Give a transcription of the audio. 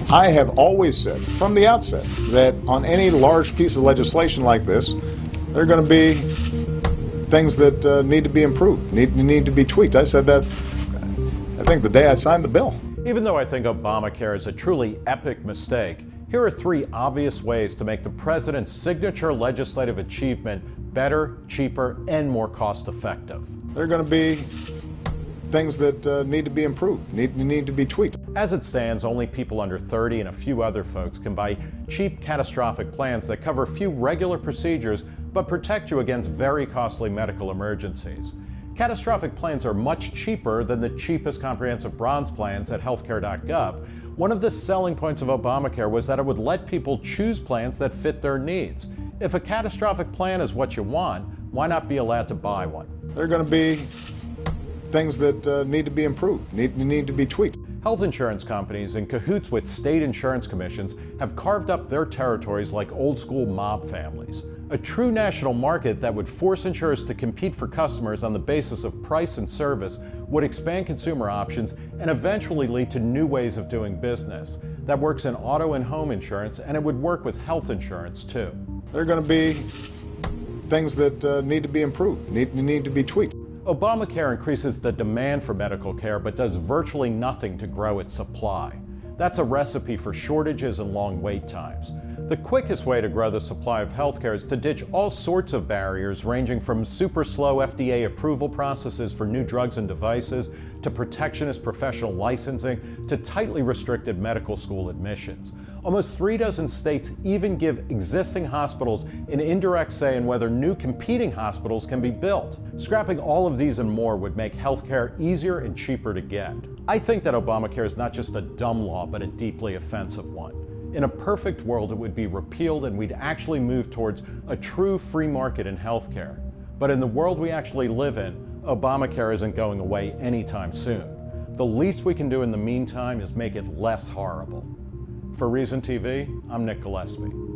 I have always said from the outset that on any large piece of legislation like this, there are going to be things that need to be improved, need to be tweaked. I said that, I think, the day I signed the bill. Even though I think Obamacare is a truly epic mistake, here are 3 obvious ways to make the president's signature legislative achievement better, cheaper, and more cost-effective. There are going to be things that need to be improved, need to be tweaked. As it stands, only people under 30 and a few other folks can buy cheap, catastrophic plans that cover a few regular procedures but protect you against very costly medical emergencies. Catastrophic plans are much cheaper than the cheapest comprehensive bronze plans at healthcare.gov. One of the selling points of Obamacare was that it would let people choose plans that fit their needs. If a catastrophic plan is what you want, why not be allowed to buy one? There are going to be things that need to be improved, need to be tweaked. Health insurance companies, in cahoots with state insurance commissions, have carved up their territories like old-school mob families. A true national market that would force insurers to compete for customers on the basis of price and service would expand consumer options and eventually lead to new ways of doing business. That works in auto and home insurance, and it would work with health insurance too. There are going to be things that need to be improved, need to be tweaked. Obamacare increases the demand for medical care but does virtually nothing to grow its supply. That's a recipe for shortages and long wait times. The quickest way to grow the supply of healthcare is to ditch all sorts of barriers, ranging from super slow FDA approval processes for new drugs and devices, to protectionist professional licensing, to tightly restricted medical school admissions. Almost 36 states even give existing hospitals an indirect say in whether new competing hospitals can be built. Scrapping all of these and more would make healthcare easier and cheaper to get. I think that Obamacare is not just a dumb law, but a deeply offensive one. In a perfect world, it would be repealed and we'd actually move towards a true free market in healthcare. But in the world we actually live in, Obamacare isn't going away anytime soon. The least we can do in the meantime is make it less horrible. For Reason TV, I'm Nick Gillespie.